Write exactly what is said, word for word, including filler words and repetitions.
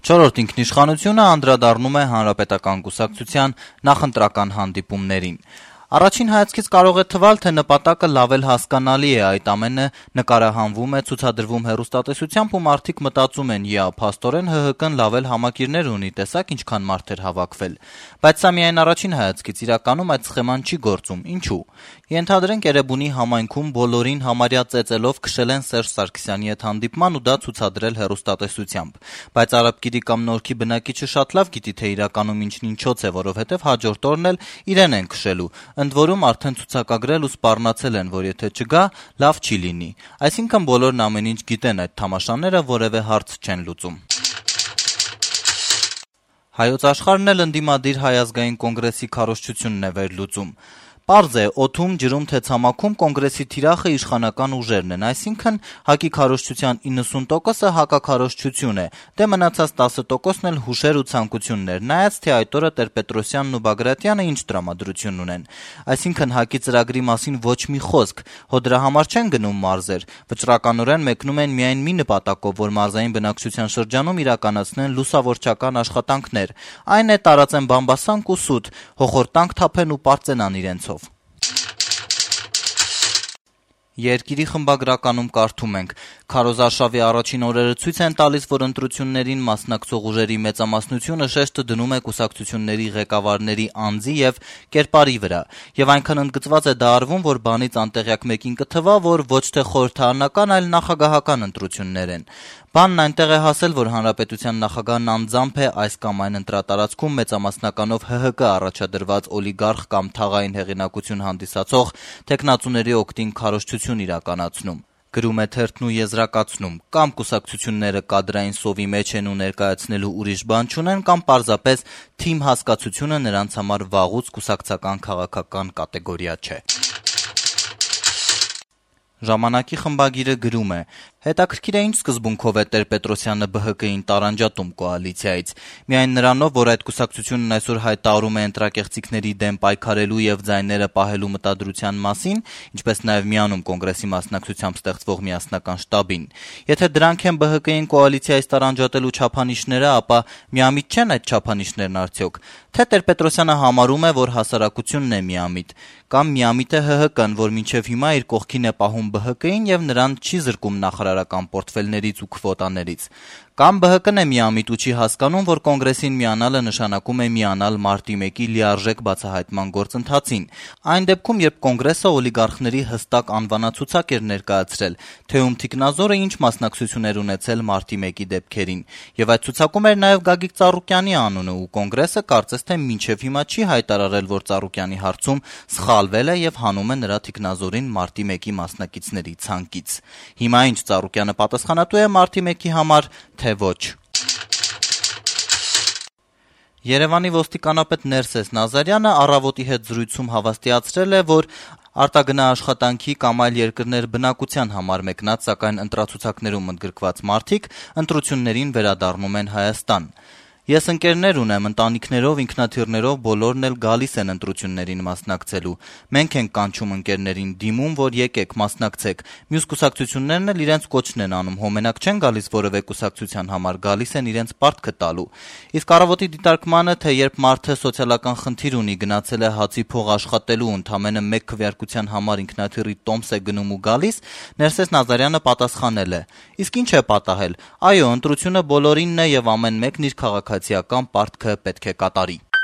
Չորրորդ ինքնիշխանությունը անդրադառնում է Հանրապետական կուսակցության նախընտրական հանդիպումներին։ Առաջին հայացքից կարող է թվալ, թե նպատակը լավ էլ հասկանալի է, այդ ամենը նկարահանվում է, ցուցադրվում հեռուստատեսությամբ ու մարդիկ մտածում են՝ «Յա, փաստորեն ՀՀԿ-ն լավ էլ համակիրներ ունի, տեսակ ինչքան մարդ էր հավաքվել»։ Բայց սա միայն առաջին հայացքից, իրականում այդ սխեման չի գործում։ Ինչու՞։ Ենթադրենք Էրեբունի համայնքում բոլորին համարյա ծեծելով քշել են Սերժ Սարգսյանի հետ հանդիպման ու դա ցուցադրել հեռուստատեսությամբ։ Բայց Արաբկիրի կամ Նորքի բնակիչը շատ լավ գիտի, թե իրականում ինչն ինչոց է, որովհետև հաջորդ օրն էլ իրեն են քշելու։ Ընդ որում արդեն ցուցակագրել ու սպառնացել են, որ եթե չգա, լավ չի լինի։ Այսինքն բոլորն ամեն ինչ գիտեն, այդ թամաշաները որևէ հարց չեն լուծում։ Հայոց Աշխարհն էլ ընդդիմադիր Հայ ազգային կոնգրեսի քարոզչությունն է վերլուծում։ Պարզ է, օդում, ջրում թե ցամաքում կոնգրեսի թիրախը իշխանական ուժերն են, այսինքն ՀԱԿ-ի քարոզչության իննսուն տոկոսը հակաքարոզչություն է, դե մնացած տասը տոկոսն էլ հուշեր ու ցանկություններ, նայած թե այդ օրը Տեր-Պետրոսյանն ու Բագրատյանը ինչ տրամադրություն ունեն։ Այսինքն ՀԱԿ-ի ծրագրի մասին ոչ մի խոսք, հո դրա համար չեն գնում մարզեր, վճռականորեն մեկնում են միայն մի նպատակով, որ մարզային բնակչության շրջանում իրականացնեն լուսավորչական աշխատանքներ, այն է տարածեն բամբասանք ու սուտ, հոխորտանք թափեն ու պարծենան իրենցով։ Երկիրի խմբագրականում կարդում ենք. Քարոզարշավի առաջին օրերը ցույց են տալիս, որ ընտրություններին մասնակցող ուժերի մեծամասնությունը շեշտը դնում է կուսակցությունների ղեկավարների անձի եւ կերպարի վրա, եւ այնքան ընդգծված է դա արվում, որ բանից անտեղյակ մեկին կթվա, որ ոչ թե խորհրդարանական, այլ նախագահական ընտրություններ են։ Բանն այնտեղ է հասել, որ հանրապետության նախագահն անձամբ է այս կամ այն ընտրատարածքում մեծամասնականով ՀՀԿ առաջադրված օլիգարխ կամ թաղային հեղինակություն հանդիսացող թեկնածուների օգտին քարոզչություն իրականացնում։ Գրում է թերթն ու եզրակացնում, կամ կուսակցությունները կադրային սովի մեջ են ու ներկայացնելու ուրիշ բան չունեն, կամ պարզապես թիմ հասկացությունը նրանց համար վաղուց կուսակցական քաղաքական կատեգորիա չէ։ Ժամանակի խմբագիրը գրում է. հետաքրքիր է ինչ սկզբունքով է Տեր-Պետրոսյանը ԲՀԿ-ին տարանջատում կոալիցիայից։ Միայն նրանով, որ այդ կուսակցությունն այսօր հայտարարում է ընտրակեղծիքների դեմ պայքարելու եւ ձայները պահելու մտադրության մասին, ինչպես նաեւ միանում կոնգրեսի մասնակցությամբ ստեղծվող միասնական շտաբին։ Եթե դրանք են ԲՀԿ-ին կոալիցիայից տարանջատելու չափանիշները, ապա միամիտ չեն այդ չափանիշներն արդյոք։ Թե Տեր-Պետրոսյանը համարում է, որ հասարակությունն է միամիտ, կամ միամիտ է ՀՀԿ-ն, որ մինչև հիմա իր կողքին է պահում ԲՀԿ-ին եւ նրան չի զրկում նախարարական պորտֆելներից ու քվոտաներից։ Կամ ԲՀԿ-ն է միամիտ ու չի հասկանում, որ կոնգրեսին միանալը նշանակում է միանալ մարտի մեկի լիարժեք բացահայտման գործընթացին։ Այն դեպքում, երբ կոնգրեսը օլիգարխների հստակ անվանացուցակ էր ներկայացրել, թե ում թիկնազորը ինչ մասնակցություն էր ունեցել մարտի մեկի դեպքերին։ Եվ այդ ցուցակում էր նաեւ Գագիկ Ծառուկյանի անունը, ու կոնգրեսը կարծես թե մինչև հիմա չի հայտարարել, որ Ծառուկյանի հարցում սխալվել է եւ հանում է նրա թիկնազորին մարտի մեկի մասնակիցների ցանկից։ Հիմա ինչ Ծառուկյանը պատասխանատու է մարտի մեկի համար, թե ոչ։ Երևանի ոստիկանապետ Ներսես Նազարյանը առավոտի հետ զրույցում հավաստիացրել է, որ արտագնա աշխատանքի կամ այլ երկրներ բնակության համար մեկնած, սակայն ընտրացուցակներում ընդգրկված մարդիկ ընտրություններին վերադառնում են Հայաստան։ Ես ընկերներ ունեմ, ընտանիքներով, ինքնաթիռներով բոլորն էլ գալիս են ընտրություններին մասնակցելու։ Մենք ենք կանչում ընկերներին, դիմում, որ եկեք, մասնակցեք։ Մյուս կուսակցություններն էլ իրենց կոչն են անում, հոմենակ չեն գալիս որևէ կուսակցության համար, գալիս են իրենց պարտքը տալու։ Իսկ առավոտի դիտարկմանը, թե երբ մարդը սոցիալական խնդիր ունի, գնացել է հացի փող աշխատելու, ընդամենը մեկ քվեարկության համար ինքնաթիռի տոմս է գնում ու գալիս, Ներսես Նազարյանը պատասխանել է. Իսկ ինչ է պատահել։ Այո, ընտրությունը բոլորինն է եւ ամեն մեկն իր քաղաքացիական պարտքը պետք է կատարի։